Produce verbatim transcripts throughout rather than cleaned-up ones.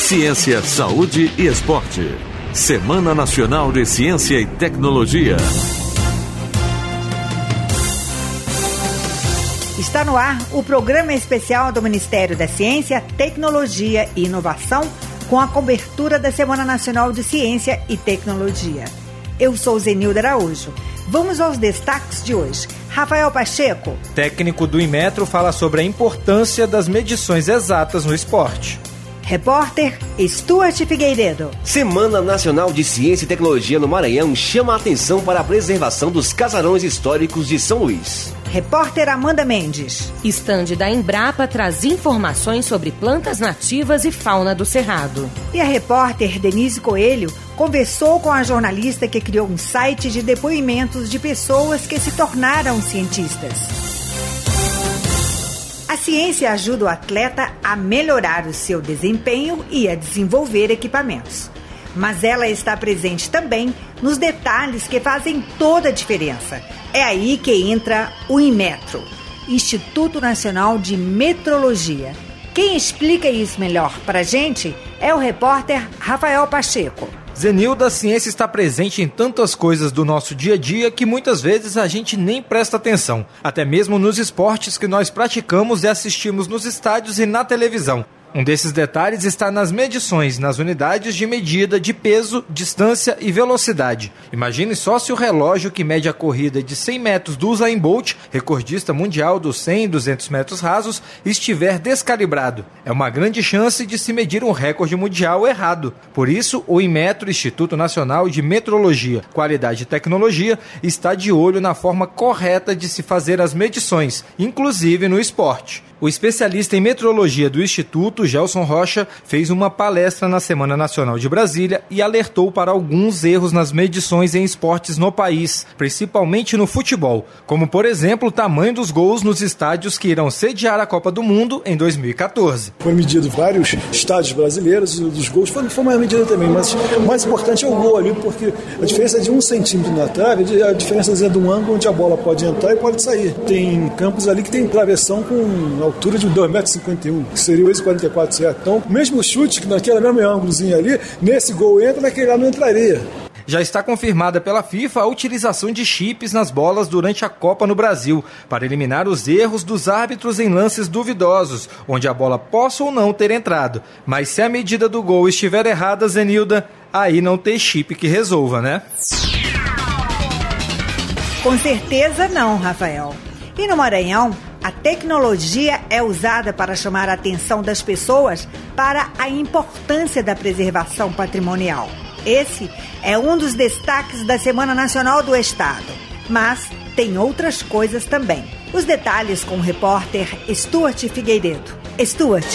Ciência, saúde e esporte. Semana Nacional de Ciência e Tecnologia. Está no ar o programa especial do Ministério da Ciência, Tecnologia e Inovação, com a cobertura da Semana Nacional de Ciência e Tecnologia. Eu sou Zenilda Araújo. Vamos aos destaques de hoje. Rafael Pacheco, técnico do Inmetro, fala sobre a importância das medições exatas no esporte. Repórter Stuart Figueiredo. Semana Nacional de Ciência e Tecnologia no Maranhão chama a atenção para a preservação dos casarões históricos de São Luís. Repórter Amanda Mendes. Estande da Embrapa traz informações sobre plantas nativas e fauna do Cerrado. E a repórter Denise Coelho conversou com a jornalista que criou um site de depoimentos de pessoas que se tornaram cientistas. A ciência ajuda o atleta a melhorar o seu desempenho e a desenvolver equipamentos. Mas ela está presente também nos detalhes que fazem toda a diferença. É aí que entra o Inmetro, Instituto Nacional de Metrologia. Quem explica isso melhor para a gente é o repórter Rafael Pacheco. Zenilda, a ciência está presente em tantas coisas do nosso dia a dia que muitas vezes a gente nem presta atenção. Até mesmo nos esportes que nós praticamos e assistimos nos estádios e na televisão. Um desses detalhes está nas medições, nas unidades de medida de peso, distância e velocidade. Imagine só se o relógio que mede a corrida de cem metros do Usain Bolt, recordista mundial dos cem e duzentos metros rasos, estiver descalibrado. É uma grande chance de se medir um recorde mundial errado. Por isso, o Inmetro, Instituto Nacional de Metrologia, Qualidade e Tecnologia, está de olho na forma correta de se fazer as medições, inclusive no esporte. O especialista em metrologia do Instituto, Gelson Rocha, fez uma palestra na Semana Nacional de Brasília e alertou para alguns erros nas medições em esportes no país, principalmente no futebol, como, por exemplo, o tamanho dos gols nos estádios que irão sediar a Copa do Mundo em dois mil e catorze. Foi medido vários estádios brasileiros, dos gols foi, foi uma medida também, mas o mais importante é o gol ali, porque a diferença é de um centímetro na trave, a diferença é de um ângulo onde a bola pode entrar e pode sair. Tem campos ali que tem travessão com altura de dois metros e cinquenta e um, que seria o esse quarenta e quatro certo. Então, mesmo chute, que naquele mesmo ângulozinho ali, nesse gol entra, naquele lá não entraria. Já está confirmada pela FIFA a utilização de chips nas bolas durante a Copa no Brasil, para eliminar os erros dos árbitros em lances duvidosos, onde a bola possa ou não ter entrado. Mas se a medida do gol estiver errada, Zenilda, aí não tem chip que resolva, né? Com certeza não, Rafael. E no Maranhão, a tecnologia é usada para chamar a atenção das pessoas para a importância da preservação patrimonial. Esse é um dos destaques da Semana Nacional do Estado. Mas tem outras coisas também. Os detalhes com o repórter Stuart Figueiredo. Stuart.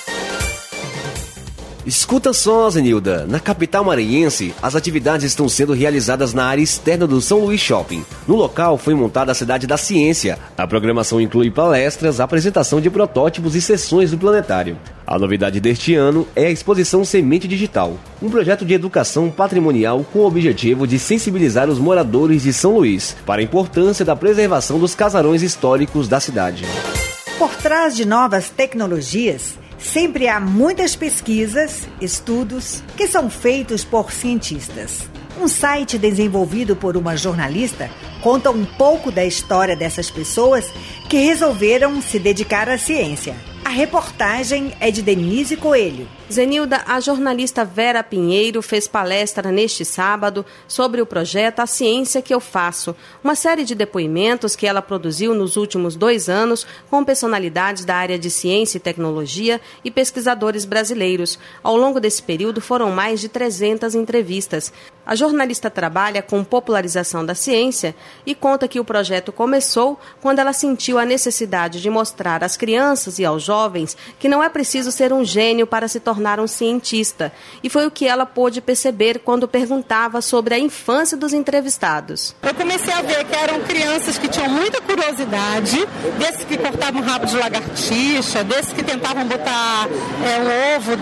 Escuta só, Zenilda, na capital maranhense, as atividades estão sendo realizadas na área externa do São Luís Shopping. No local foi montada a Cidade da Ciência. A programação inclui palestras, apresentação de protótipos e sessões do planetário. A novidade deste ano é a exposição Semente Digital, um projeto de educação patrimonial com o objetivo de sensibilizar os moradores de São Luís para a importância da preservação dos casarões históricos da cidade. Por trás de novas tecnologias, sempre há muitas pesquisas, estudos, que são feitos por cientistas. Um site desenvolvido por uma jornalista conta um pouco da história dessas pessoas que resolveram se dedicar à ciência. A reportagem é de Denise Coelho. Zenilda, a jornalista Vera Pinheiro fez palestra neste sábado sobre o projeto A Ciência que Eu Faço, uma série de depoimentos que ela produziu nos últimos dois anos com personalidades da área de ciência e tecnologia e pesquisadores brasileiros. Ao longo desse período foram mais de trezentas entrevistas. A jornalista trabalha com popularização da ciência e conta que o projeto começou quando ela sentiu a necessidade de mostrar às crianças e aos jovens que não é preciso ser um gênio para se tornar um cientista. E foi o que ela pôde perceber quando perguntava sobre a infância dos entrevistados. Eu comecei a ver que eram crianças que tinham muita curiosidade, desses que cortavam rabo de lagartixa, desses que tentavam botar é, um ovo dentro da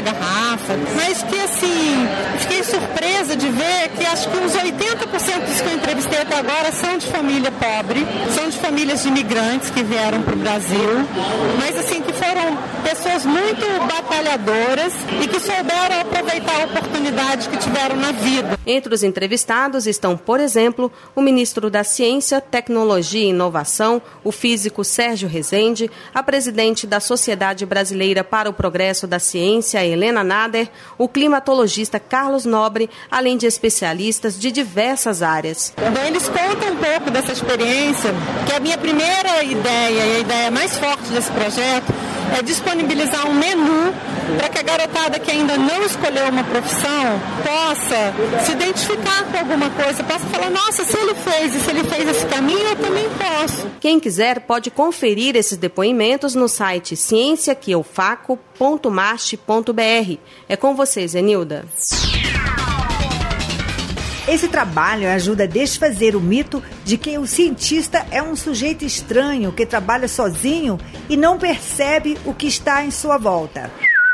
garrafa, mas que assim, fiquei surpresa de ver que acho que uns oitenta por cento dos que eu entrevistei até agora são de família pobre, são de famílias de imigrantes que vieram para o Brasil, mas assim, que foram pessoas muito batalhadoras e que souberam aproveitar a oportunidade que tiveram na vida. Entre os entrevistados estão, por exemplo, o ministro da Ciência, Tecnologia e Inovação, o físico Sérgio Rezende, a presidente da Sociedade Brasileira para o Progresso da Ciência, Helena Nader, o climatologista Carlos Nobre, além de especialistas de diversas áreas. Então, eles contam um pouco dessa experiência, que a minha primeira ideia e a ideia mais forte desse projeto é disponibilizar um menu para que a garotada que ainda não escolheu uma profissão possa se identificar com alguma coisa, possa falar, nossa, se ele fez e se ele fez esse caminho, eu também posso. Quem quiser pode conferir esses depoimentos no site ciência que eu faco ponto marte ponto b r. É com você, Zenilda. Esse trabalho ajuda a desfazer o mito de que o cientista é um sujeito estranho que trabalha sozinho e não percebe o que está em sua volta.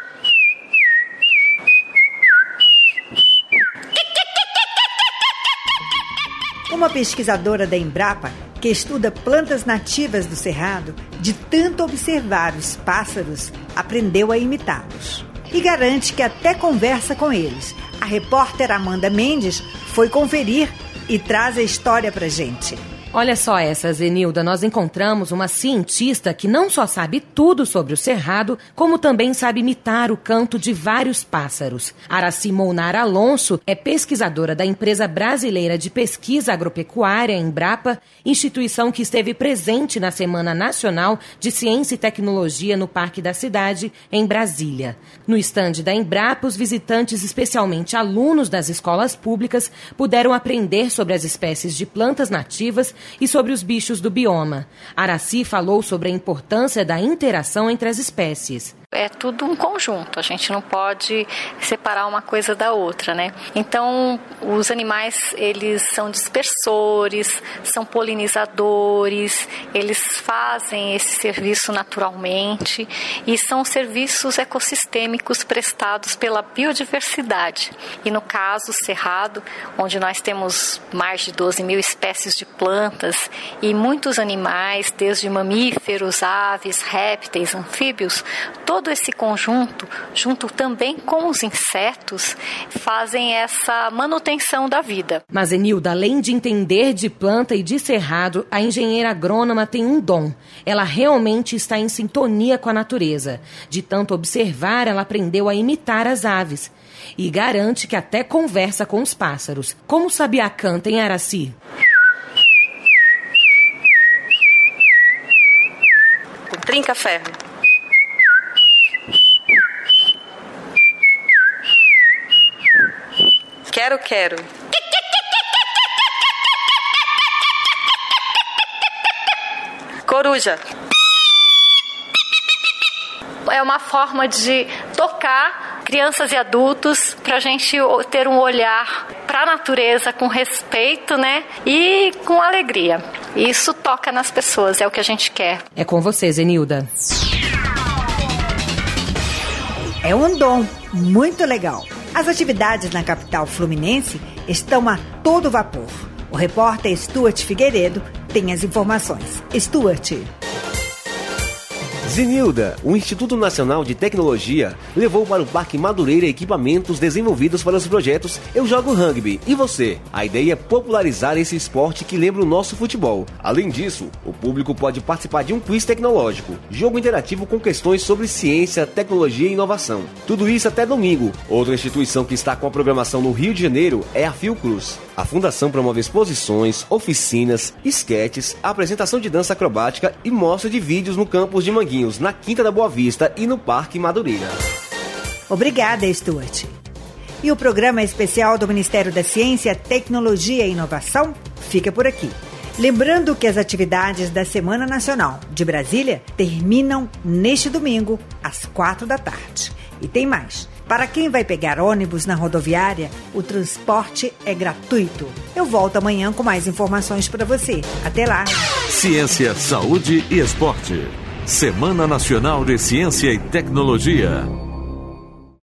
Uma pesquisadora da Embrapa, que estuda plantas nativas do Cerrado, de tanto observar os pássaros, aprendeu a imitá-los. E garante que até conversa com eles. A repórter Amanda Mendes foi conferir e traz a história pra gente. Olha só essa, Zenilda, nós encontramos uma cientista que não só sabe tudo sobre o Cerrado, como também sabe imitar o canto de vários pássaros. Aracy Molnar Alonso é pesquisadora da Empresa Brasileira de Pesquisa Agropecuária, Embrapa, instituição que esteve presente na Semana Nacional de Ciência e Tecnologia no Parque da Cidade, em Brasília. No estande da Embrapa, os visitantes, especialmente alunos das escolas públicas, puderam aprender sobre as espécies de plantas nativas e sobre os bichos do bioma. Aracy falou sobre a importância da interação entre as espécies. É tudo um conjunto, a gente não pode separar uma coisa da outra, né? Então, os animais, eles são dispersores, são polinizadores, eles fazem esse serviço naturalmente e são serviços ecossistêmicos prestados pela biodiversidade. E no caso, Cerrado, onde nós temos mais de doze mil espécies de plantas e muitos animais, desde mamíferos, aves, répteis, anfíbios, todo Todo esse conjunto, junto também com os insetos, fazem essa manutenção da vida. Mas, Zenilda, além de entender de planta e de cerrado, a engenheira agrônoma tem um dom. Ela realmente está em sintonia com a natureza. De tanto observar, ela aprendeu a imitar as aves. E garante que até conversa com os pássaros. Como o sabiá canta, hein, Aracy? Com trinca-ferro. Quero, quero. Coruja. É uma forma de tocar crianças e adultos para a gente ter um olhar para a natureza com respeito, né? E com alegria. Isso toca nas pessoas, é o que a gente quer. É com você, Zenilda. É um dom muito legal. As atividades na capital fluminense estão a todo vapor. O repórter Stuart Figueiredo tem as informações. Stuart. Zenilda, o Instituto Nacional de Tecnologia levou para o Parque Madureira equipamentos desenvolvidos para os projetos Eu Jogo Rugby e Você. A ideia é popularizar esse esporte que lembra o nosso futebol. Além disso, o público pode participar de um quiz tecnológico, jogo interativo com questões sobre ciência, tecnologia e inovação. Tudo isso até domingo. Outra instituição que está com a programação no Rio de Janeiro é a Fiocruz. A fundação promove exposições, oficinas, esquetes, apresentação de dança acrobática e mostra de vídeos no campus de Manguinhos, na Quinta da Boa Vista e no Parque Madureira. Obrigada, Stuart. E o programa especial do Ministério da Ciência, Tecnologia e Inovação fica por aqui. Lembrando que as atividades da Semana Nacional de Brasília terminam neste domingo, às quatro da tarde. E tem mais. Para quem vai pegar ônibus na rodoviária, o transporte é gratuito. Eu volto amanhã com mais informações para você. Até lá. Ciência, saúde e esporte. Semana Nacional de Ciência e Tecnologia.